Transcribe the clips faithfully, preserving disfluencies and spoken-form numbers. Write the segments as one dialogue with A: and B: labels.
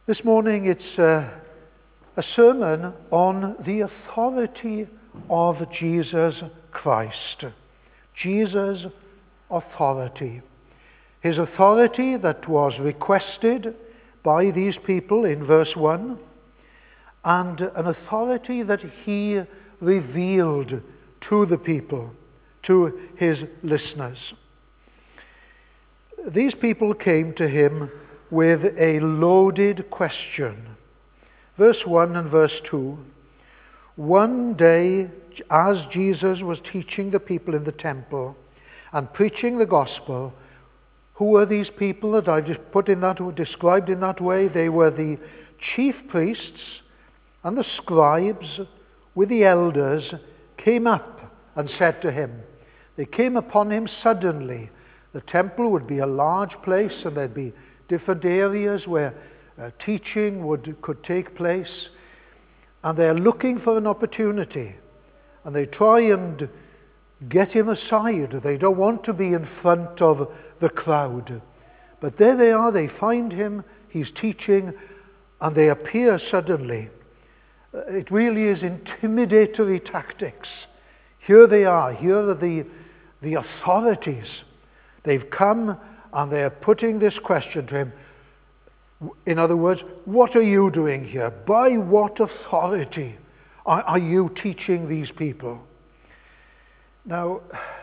A: This morning it's a, a sermon on the authority of Jesus Christ. Jesus' authority. His authority that was requested by these people in verse one, and an authority that he revealed to the people, to his listeners. These people came to him with a loaded question. Verse one and verse two. One day, as Jesus was teaching the people in the temple and preaching the gospel, who were these people that I've just put in that, described in that way? They were the chief priests and the scribes with the elders came up and said to him, they came upon him suddenly. The temple would be a large place and there'd be different areas where uh, teaching would could take place, and they're looking for an opportunity, and they try and get him aside. They don't want to be in front of the crowd, but there they are. They find him, he's teaching, and they appear suddenly. It really is intimidatory tactics. Here they are, here are the, the authorities. They've come and they're putting this question to him. In other words, what are you doing here? By what authority are, are you teaching these people? Now,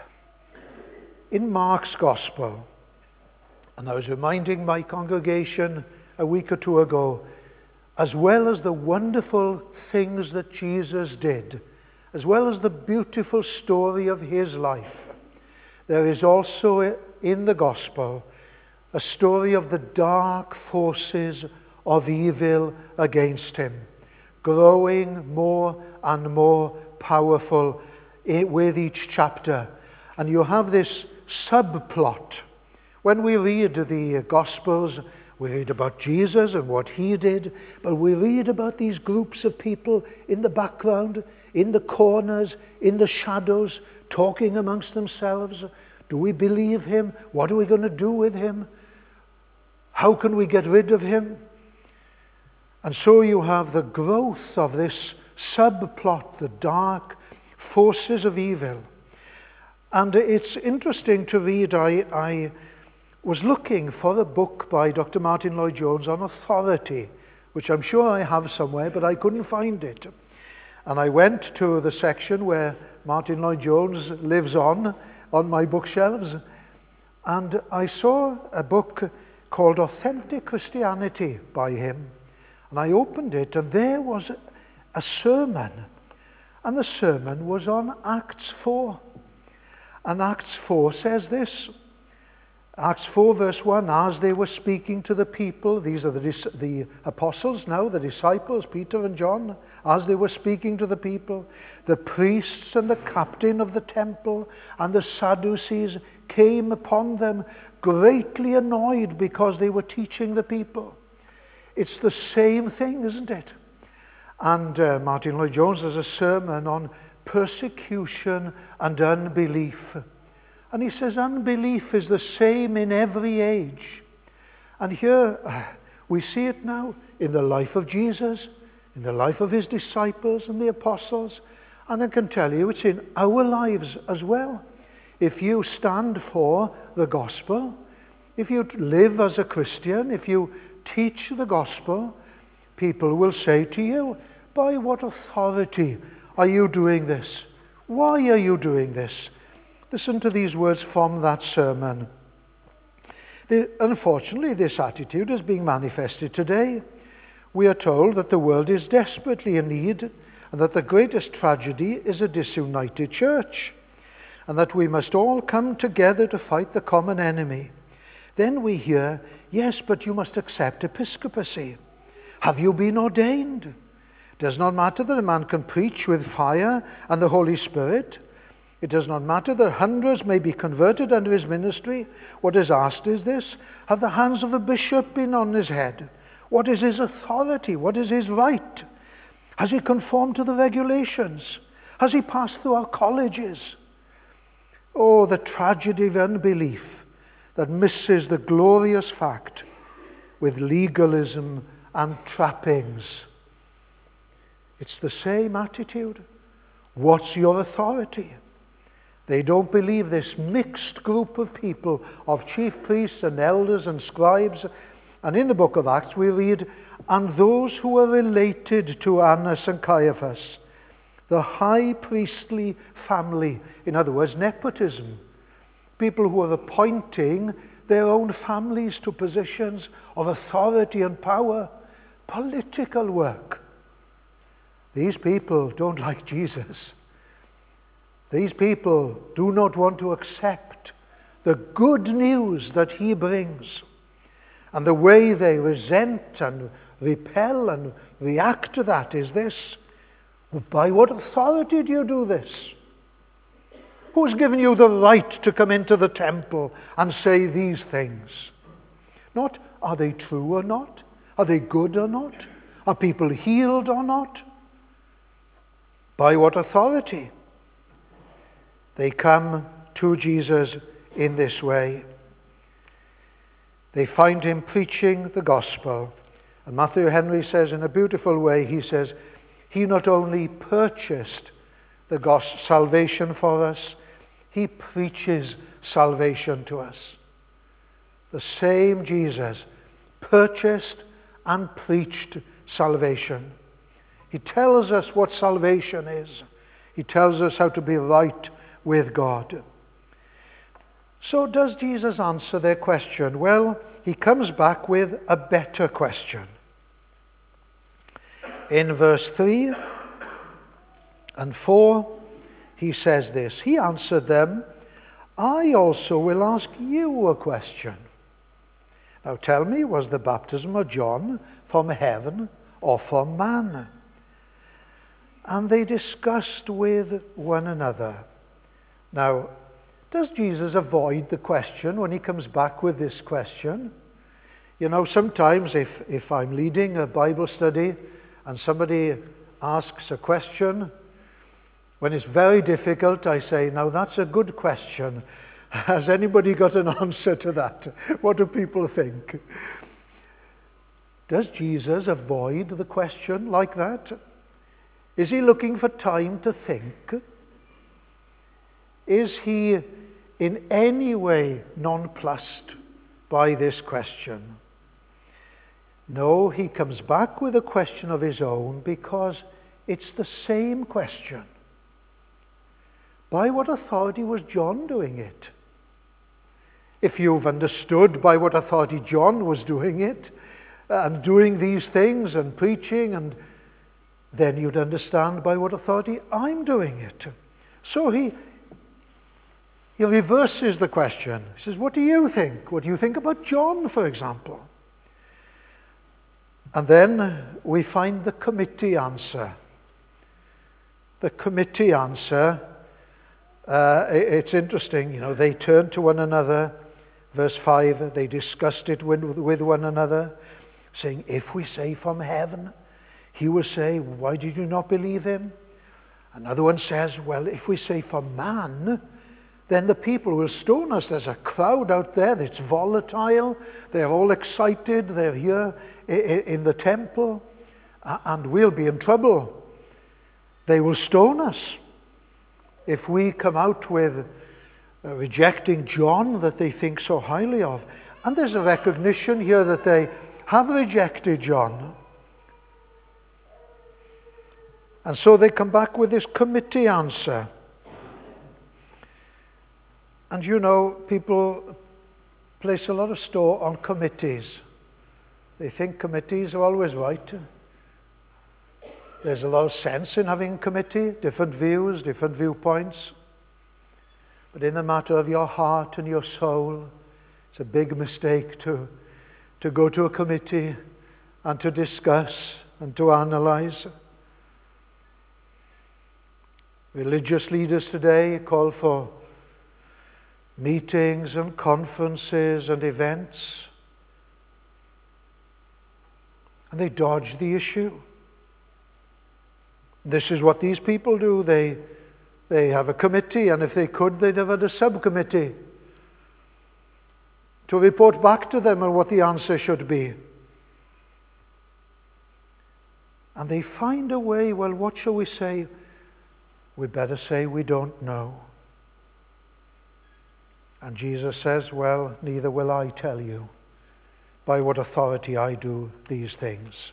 A: in Mark's Gospel, and I was reminding my congregation a week or two ago, as well as the wonderful things that Jesus did, as well as the beautiful story of his life, there is also in the Gospel a story of the dark forces of evil against him, growing more and more powerful with each chapter. And you have this subplot. When we read the Gospels, we read about Jesus and what he did, but we read about these groups of people in the background, in the corners, in the shadows, talking amongst themselves. Do we believe him? What are we going to do with him? How can we get rid of him? And so you have the growth of this subplot, the dark forces of evil. And it's interesting to read. I, I was looking for a book by Doctor Martin Lloyd-Jones on authority, which I'm sure I have somewhere, but I couldn't find it. And I went to the section where Martin Lloyd-Jones lives on, on my bookshelves, and I saw a book called Authentic Christianity by him. And I opened it, and there was a sermon. And the sermon was on Acts four. And Acts four says this. Acts four verse one, as they were speaking to the people, these are the, the apostles now, the disciples, Peter and John, as they were speaking to the people, the priests and the captain of the temple and the Sadducees came upon them, greatly annoyed because they were teaching the people. It's the same thing, isn't it? And uh, Martin Lloyd-Jones has a sermon on persecution and unbelief. And he says unbelief is the same in every age. And here uh, we see it now in the life of Jesus, in the life of his disciples and the apostles. And I can tell you it's in our lives as well. If you stand for the gospel, if you live as a Christian, if you teach the gospel, people will say to you, by what authority are you doing this? Why are you doing this? Listen to these words from that sermon. The, unfortunately, this attitude is being manifested today. We are told that the world is desperately in need, and that the greatest tragedy is a disunited church, and that we must all come together to fight the common enemy. Then we hear, yes, but you must accept episcopacy. Have you been ordained? It does not matter that a man can preach with fire and the Holy Spirit. It does not matter that hundreds may be converted under his ministry. What is asked is this: have the hands of the bishop been on his head? What is his authority? What is his right? Has he conformed to the regulations? Has he passed through our colleges? Oh, the tragedy of unbelief that misses the glorious fact with legalism and trappings. It's the same attitude. What's your authority? They don't believe this mixed group of people, of chief priests and elders and scribes. And in the book of Acts we read, and those who were related to Annas and Caiaphas, the high priestly family, in other words, nepotism, people who are appointing their own families to positions of authority and power, political work. These people don't like Jesus. These people do not want to accept the good news that he brings. And the way they resent and repel and react to that is this: by what authority do you do this? Who's given you the right to come into the temple and say these things? Not, are they true or not? Are they good or not? Are people healed or not? By what authority? They come to Jesus in this way. They find him preaching the gospel. And Matthew Henry says in a beautiful way, he says, he not only purchased the gospel salvation for us, he preaches salvation to us. The same Jesus purchased and preached salvation. He tells us what salvation is. He tells us how to be right with God. So does Jesus answer their question? Well, he comes back with a better question. In verse three and four, he says this: he answered them, I also will ask you a question. Now tell me, was the baptism of John from heaven or from man? And they discussed with one another. Now, does Jesus avoid the question when he comes back with this question? You know, sometimes if, if I'm leading a Bible study and somebody asks a question, when it's very difficult, I say, now that's a good question. Has anybody got an answer to that? What do people think? Does Jesus avoid the question like that? Is he looking for time to think? Is he in any way nonplussed by this question? No, he comes back with a question of his own because it's the same question. By what authority was John doing it? If you've understood by what authority John was doing it, and doing these things and preaching, and then you'd understand by what authority I'm doing it. So he he reverses the question. He says, what do you think? What do you think about John, for example? And then we find the committee answer. The committee answer, uh, it's interesting, you know, they turned to one another. Verse five, they discussed it with, with one another, saying, if we say from heaven, he will say, why did you not believe him? Another one says, well, if we say from man, then the people will stone us. There's a crowd out there that's volatile. They're all excited. They're here in the temple, and we'll be in trouble. They will stone us if we come out with uh, rejecting John that they think so highly of. And there's a recognition here that they have rejected John. And so they come back with this committee answer. And you know, people place a lot of store on committees. They think committees are always right. There's a lot of sense in having a committee, different views, different viewpoints. But in the matter of your heart and your soul, it's a big mistake to, to go to a committee and to discuss and to analyze. Religious leaders today call for meetings and conferences and events, and they dodge the issue. This is what these people do. They, they have a committee, and if they could, they'd have had a subcommittee to report back to them on what the answer should be. And they find a way. Well, what shall we say? We better say we don't know. And Jesus says, well, neither will I tell you by what authority I do these things.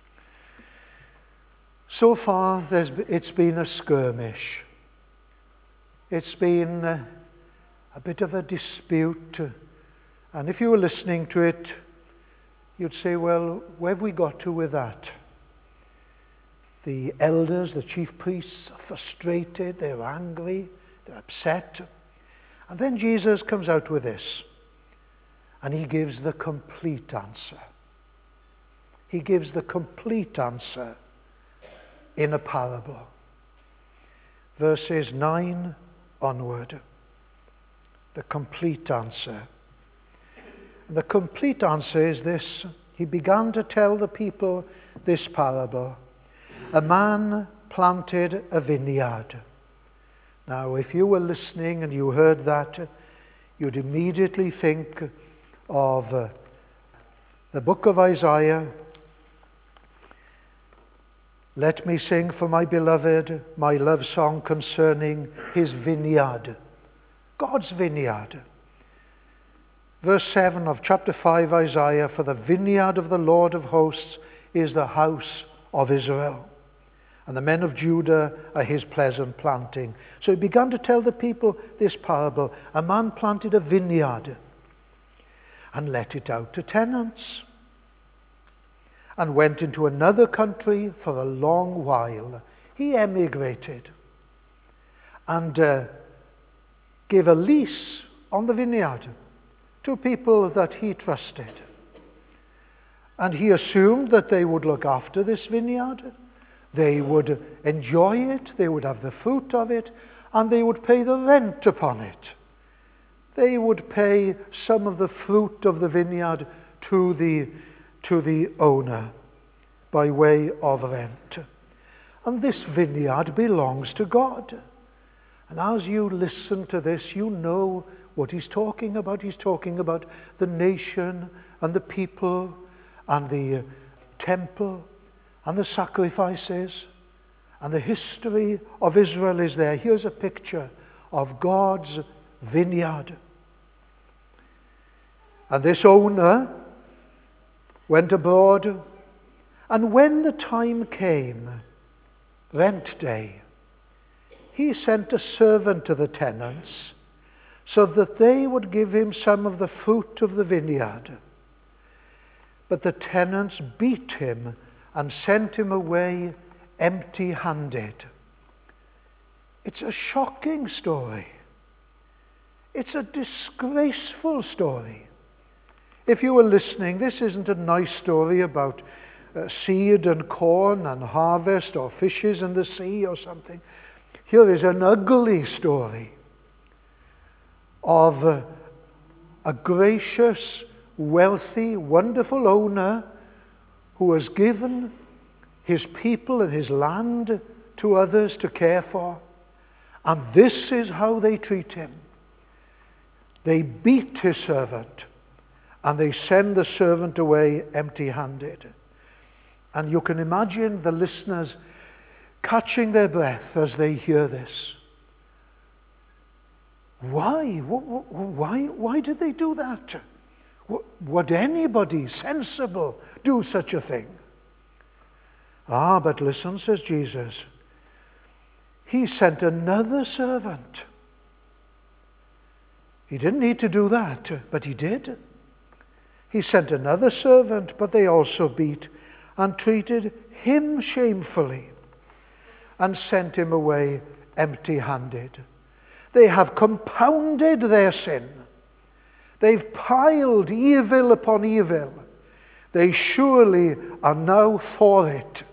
A: So far, there's, it's been a skirmish. It's been a, a bit of a dispute. And if you were listening to it, you'd say, well, where have we got to with that? The elders, the chief priests, are frustrated, they're angry, they're upset. And then Jesus comes out with this, and he gives the complete answer. He gives the complete answer in a parable. Verses nine onward, the complete answer. And the complete answer is this. He began to tell the people this parable. A man planted a vineyard. Now, if you were listening and you heard that, you'd immediately think of uh, the book of Isaiah. Let me sing for my beloved my love song concerning his vineyard. God's vineyard. Verse seven of chapter five, Isaiah, for the vineyard of the Lord of hosts is the house of Israel, and the men of Judah are his pleasant planting. So he began to tell the people this parable. A man planted a vineyard and let it out to tenants, and went into another country for a long while. He emigrated and uh, gave a lease on the vineyard to people that he trusted. And he assumed that they would look after this vineyard. They would enjoy it, they would have the fruit of it, and they would pay the rent upon it. They would pay some of the fruit of the vineyard to the, to the owner by way of rent. And this vineyard belongs to God. And as you listen to this, you know what he's talking about. He's talking about the nation and the people and the temple and the sacrifices, and the history of Israel is there. Here's a picture of God's vineyard. And this owner went abroad, and when the time came, rent day, he sent a servant to the tenants so that they would give him some of the fruit of the vineyard. But the tenants beat him and sent him away empty-handed. It's a shocking story. It's a disgraceful story. If you were listening, this isn't a nice story about uh, seed and corn and harvest or fishes in the sea or something. Here is an ugly story of uh, a gracious, wealthy, wonderful owner who has given his people and his land to others to care for. And this is how they treat him. They beat his servant, and they send the servant away empty-handed. And you can imagine the listeners catching their breath as they hear this. Why? Why, why did they do that? Would anybody sensible do such a thing? Ah, but listen, says Jesus. He sent another servant. He didn't need to do that, but he did. He sent another servant, but they also beat and treated him shamefully and sent him away empty-handed. They have compounded their sin. They've piled evil upon evil. They surely are now for it.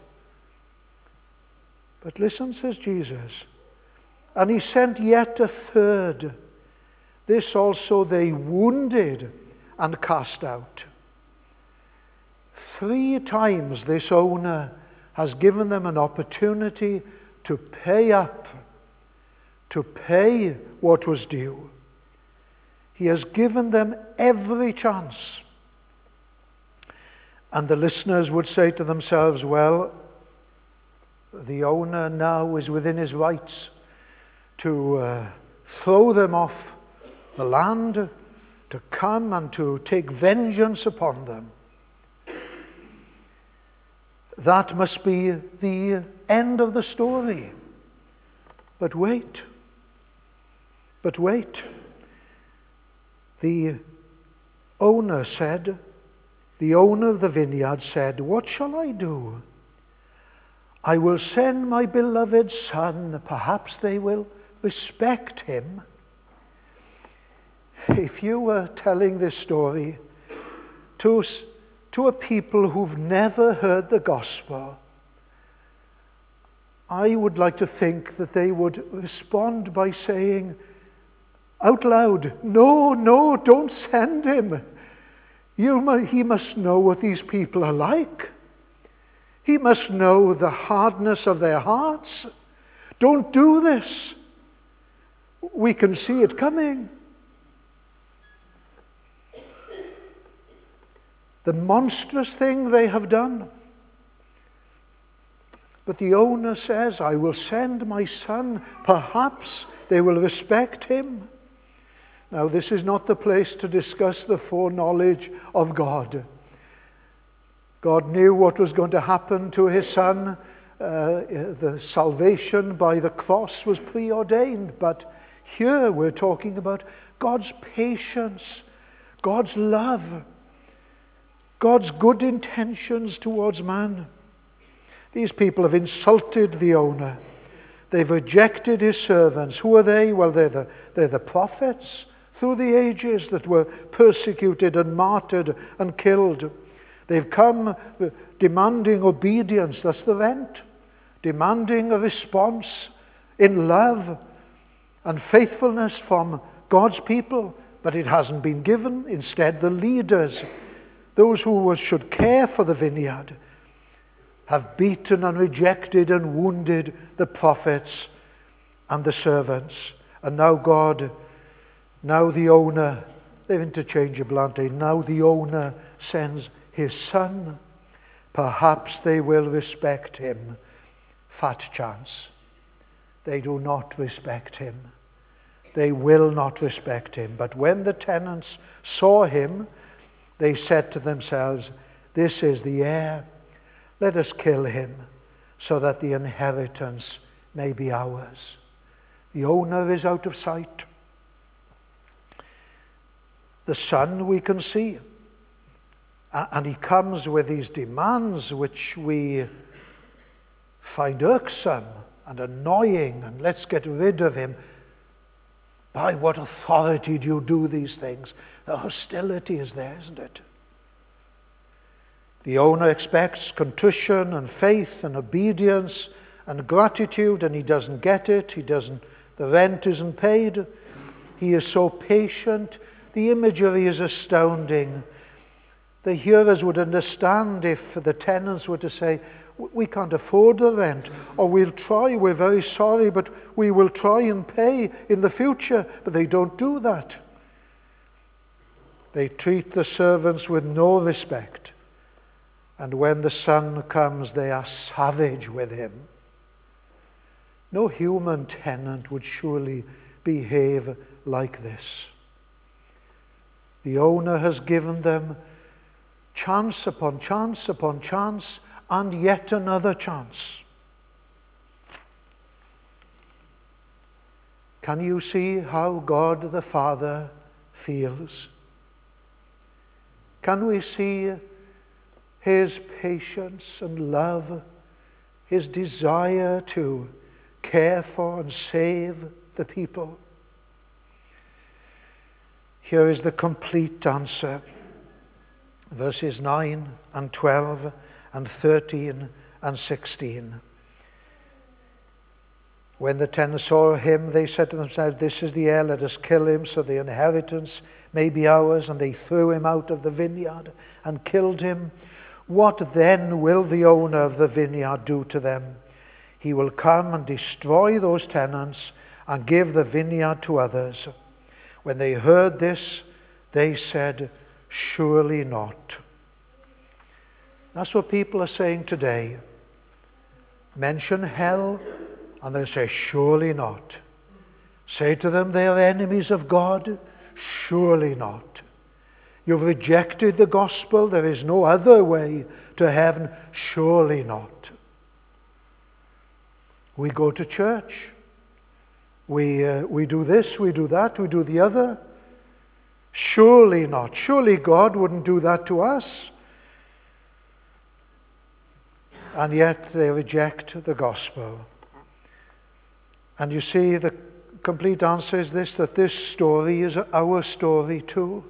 A: But listen, says Jesus, and he sent yet a third. This also they wounded and cast out. Three times this owner has given them an opportunity to pay up, to pay what was due. He has given them every chance. And the listeners would say to themselves, well, The owner now is within his rights to uh, throw them off the land, to come and to take vengeance upon them. That must be the end of the story. But wait. But wait. The owner said, the owner of the vineyard said, "What shall I do? I will send my beloved son. Perhaps they will respect him." If you were telling this story to, to a people who've never heard the gospel, I would like to think that they would respond by saying out loud, "No, no, don't send him. You, he must know what these people are like. He must know the hardness of their hearts. Don't do this. We can see it coming." The monstrous thing they have done. But the owner says, "I will send my son. Perhaps they will respect him." Now, this is not the place to discuss the foreknowledge of God. God knew what was going to happen to his son. Uh, the salvation by the cross was preordained. But here we're talking about God's patience, God's love, God's good intentions towards man. These people have insulted the owner. They've rejected his servants. Who are they? Well, they're the, they're the prophets through the ages that were persecuted and martyred and killed. They've come demanding obedience, that's the rent, demanding a response in love and faithfulness from God's people, but it hasn't been given. Instead, the leaders, those who should care for the vineyard, have beaten and rejected and wounded the prophets and the servants. And now God, now the owner, they're interchangeable, aren't they? Now the owner sends his son. Perhaps they will respect him. Fat chance. They do not respect him. They will not respect him. But when the tenants saw him, they said to themselves, "This is the heir. Let us kill him so that the inheritance may be ours." The owner is out of sight. The son we can see. And he comes with these demands which we find irksome and annoying, and let's get rid of him. By what authority do you do these things? The hostility is there, isn't it? The owner expects contrition and faith and obedience and gratitude, and he doesn't get it. He doesn't. The rent isn't paid. He is so patient. The imagery is astounding. The hearers would understand if the tenants were to say, "We can't afford the rent," or "We'll try, we're very sorry, but we will try and pay in the future." But they don't do that. They treat the servants with no respect. And when the son comes, they are savage with him. No human tenant would surely behave like this. The owner has given them chance upon chance upon chance, and yet another chance. Can you see how God the Father feels? Can we see his patience and love, his desire to care for and save the people? Here is the complete answer. Verses nine and twelve and thirteen and sixteen. When the ten saw him, they said to themselves, "This is the heir, let us kill him so the inheritance may be ours." And they threw him out of the vineyard and killed him. What then will the owner of the vineyard do to them? He will come and destroy those tenants and give the vineyard to others. When they heard this, they said, "Surely not." That's what people are saying today. Mention hell, and they'll say, surely not. Say to them they are enemies of God, surely not. You've rejected the gospel, there is no other way to heaven, surely not. We go to church, we, uh, we do this, we do that, we do the other. Surely not. Surely God wouldn't do that to us. And yet they reject the gospel. And you see, the complete answer is this, that this story is our story too.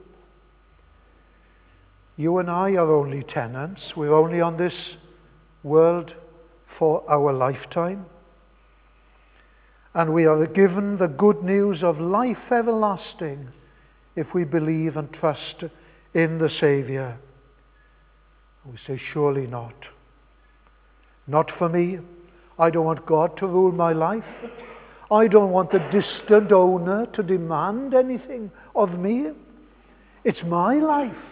A: You and I are only tenants. We're only on this world for our lifetime. And we are given the good news of life everlasting if we believe and trust in the Savior. We say, surely not. Not for me. I don't want God to rule my life. I don't want the distant owner to demand anything of me. It's my life.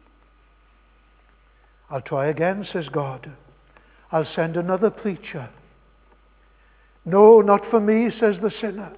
A: I'll try again, says God. I'll send another preacher. No, not for me, says the sinner.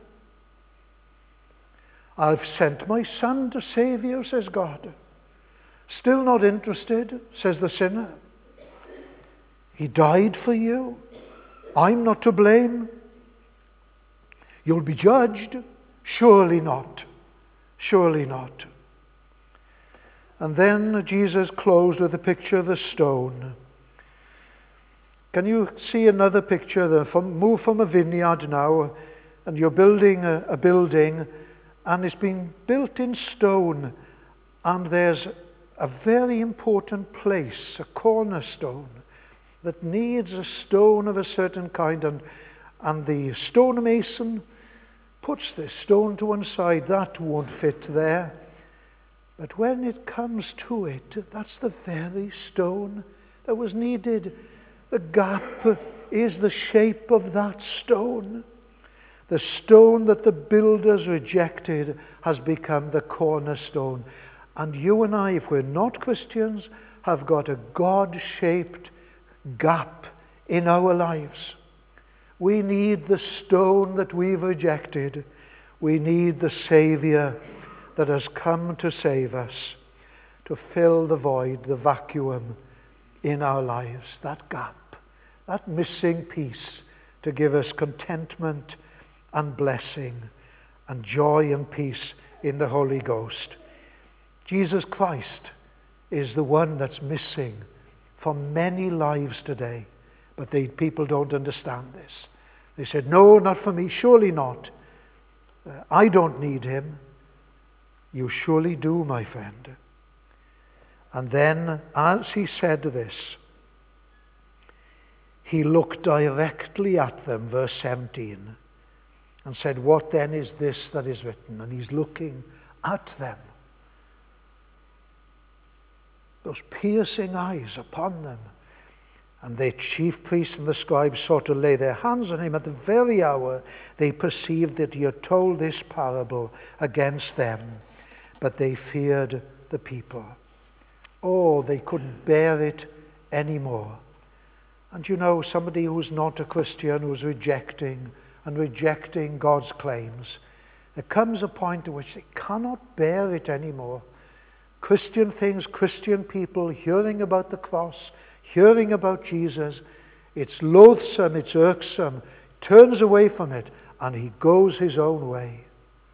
A: I've sent my son to save you, says God. Still not interested, says the sinner. He died for you. I'm not to blame. You'll be judged. Surely not. Surely not. And then Jesus closed with a picture of the stone. Can you see another picture? From, move from a vineyard now, and you're building a, a building, and it's been built in stone, and there's a very important place, a cornerstone, that needs a stone of a certain kind, and, and the stonemason puts this stone to one side. That won't fit there. But when it comes to it, that's the very stone that was needed. The gap is the shape of that stone. The stone that the builders rejected has become the cornerstone. And you and I, if we're not Christians, have got a God-shaped gap in our lives. We need the stone that we've rejected. We need the Savior that has come to save us, to fill the void, the vacuum in our lives, that gap, that missing piece, to give us contentment and blessing and joy and peace in the Holy Ghost. Jesus Christ is the one that's missing from many lives today, but they, people don't understand this. They said, no, not for me, surely not. Uh, I don't need him. You surely do, my friend. And then, as he said this, he looked directly at them, verse seventeen, and said, what then is this that is written? And he's looking at them. Those piercing eyes upon them. And the chief priests and the scribes sought to lay their hands on him. At the very hour they perceived that he had told this parable against them, but they feared the people. Oh, they couldn't bear it anymore. And you know, somebody who's not a Christian, who's rejecting and rejecting God's claims, there comes a point at which they cannot bear it anymore. Christian things, Christian people, hearing about the cross, hearing about Jesus, it's loathsome, it's irksome, turns away from it, and he goes his own way.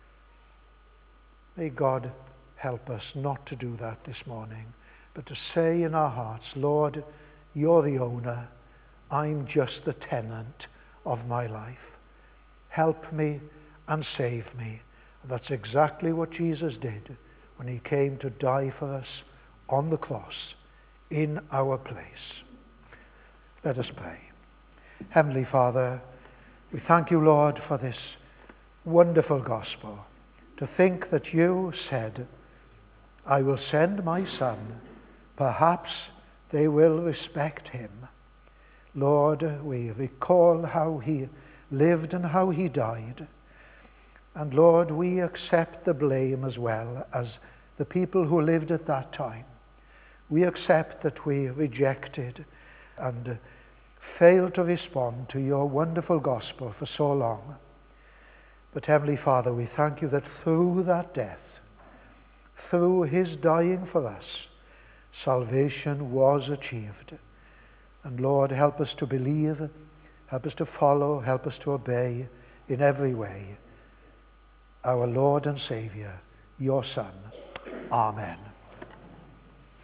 A: May God help us not to do that this morning, but to say in our hearts, Lord, you're the owner, I'm just the tenant of my life. Help me and save me. That's exactly what Jesus did when he came to die for us on the cross in our place. Let us pray. Heavenly Father, we thank you, Lord, for this wonderful gospel. To think that you said, I will send my son, perhaps they will respect him. Lord, we recall how he lived and how he died. And Lord, we accept the blame as well as the people who lived at that time. We accept that we rejected and failed to respond to your wonderful gospel for so long. But Heavenly Father, we thank you that through that death, through his dying for us, salvation was achieved. And Lord, help us to believe, help us to follow, help us to obey in every way our Lord and Savior, your Son. Amen.